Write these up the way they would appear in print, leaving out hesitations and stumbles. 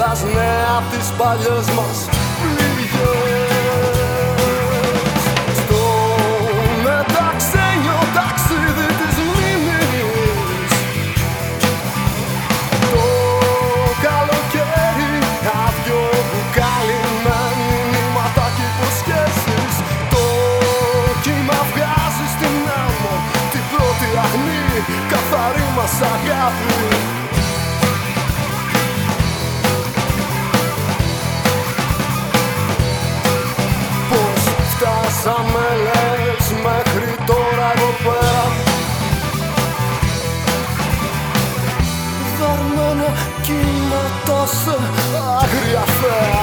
έσπρασνε απ' τις παλιές μας πληγές. Στο μεταξένιο ταξίδι της μνήμης, το καλοκαίρι άδειο μπουκάλι με μηνύματα και υποσχέσεις. Το κύμα βγάζει στην άμμο την πρώτη αγνή καθαρή μας αγάπη. Πώς φτάσαμε λες μέχρι τώρα εδώ πέρα, δαρμένα κύματα σε άγρια θέα.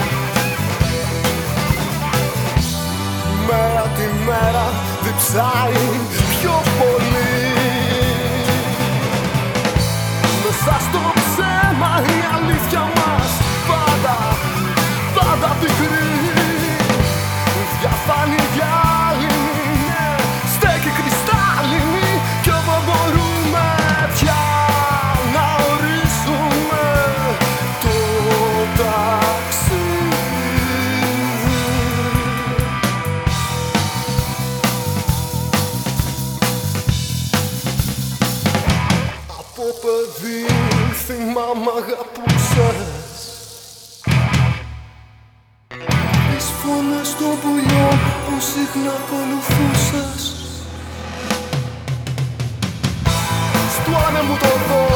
Μέρα τη μέρα διψάει πιο πολύ. Μέσα στο ψέμα η αλήθεια μας πάντα, πάντα πικρή. Διαφάνει γυάλινη, ναι, στέκει κρυστάλλινη κι δεν μπορούμε πια να ορίσουμε το ταξίδι. Από παιδί θυμάμαι αγαπούσες τις φωνές των πουλιών που συχνά ακολουθούσες. Στου άνεμου το δω